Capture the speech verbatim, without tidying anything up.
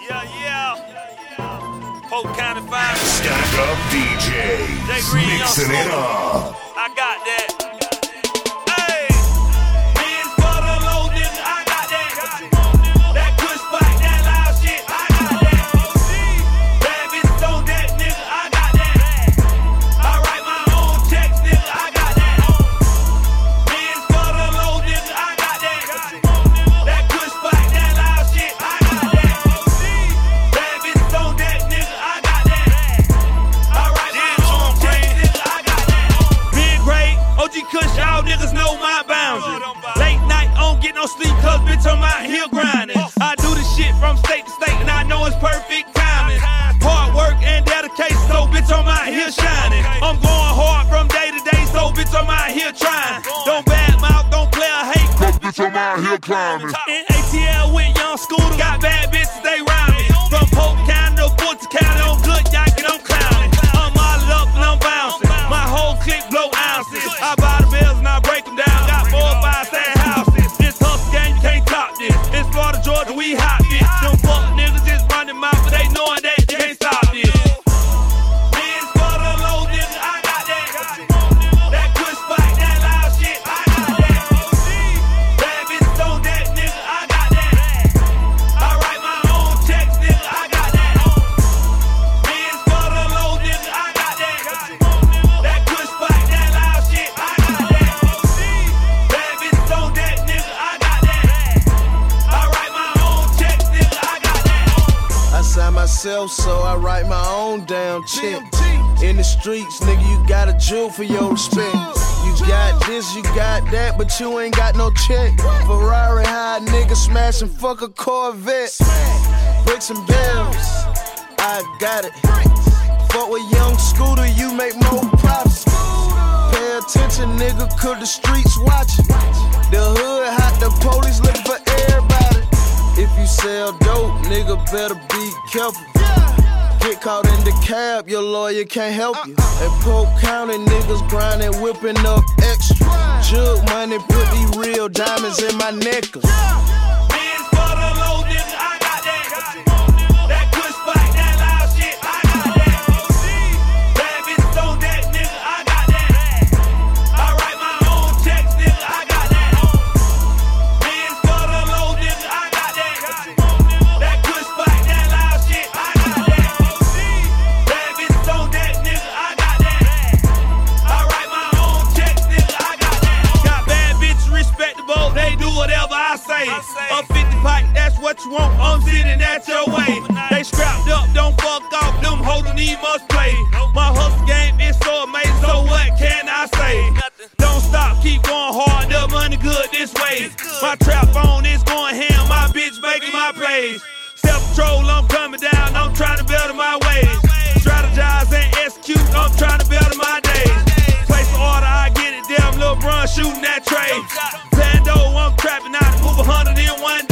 Yeah, yeah. Polk County Fire. Stack up D Js, mixing it up. I got that. No sleep, cause bitch, I'm out here grinding. I do this shit from state to state, and I know it's perfect timing. Hard work and dedication, so bitch, I'm out here shining. I'm going hard from day to day, so bitch, I'm out here trying. Don't bad mouth, don't play a hate, cause bitch, I'm out here climbing. In A T L with young scooter, got bad bitches, they round me. From Polk County to Fulton County, I'm good, y'all get on clowning. I'm modeled up and I'm bouncing. My whole clique blow ounces. I buy the bills and I break them down. Got four or five sad houses. In Florida, Georgia, we hot bitch. Them fuck niggas just running mouth, but they knowin' that you can't stop this. Benz for the low nigga, I got that. That good spike, that loud shit, I got that. Bad bitches on that nigga, I got that. I write my own checks, nigga, I got that. Benz for the low nigga, I got that. That good spike, that loud shit, I got that. Bad bitches on that nigga, I got that. I sign myself, so I write my own damn check. In the streets, nigga, you got a jewel for your respect. You got this, you got that, but you ain't got no check. Ferrari high, nigga, smashing, fuck a Corvette. Bricks and bells, I got it. Fuck with young Scooter, you make more profits. Pay attention, nigga, cause the streets watching. The hood hot, the police looking for everybody. If you sell dope, nigga, better be careful. Get caught in the cab, your lawyer can't help you. And Polk County niggas grinding, whipping up extra. Jug money, put these real diamonds in my necklace. Benz for the low nigga, I got that. That good spike, that loud shit, I got that. Bad bitches on that nigga, I got that. I write my own checks, nigga, I got that. Benz for the low nigga, I got that. That good spike, that loud shit, I got that. Bad bitches on that nigga, I got that. I write my own checks, nigga, I got that. Got bad bitches respectable, they do whatever I say. A fifty pipe, that's what you want, I'm sitting at your way. They strapped up, don't fuck off, them holding these must play. My hustle game is so amazing, so what can I say? Don't stop, keep going hard, the money good this way. My trap phone is going ham, my bitch making my plays. Self-control, I'm coming down, I'm trying to better my ways. Strategize and execute, I'm trying to better my days. Place the order, I get it, damn, Lil' Bron shooting that trade. Pando, I'm trapping out, move a hundred in one day.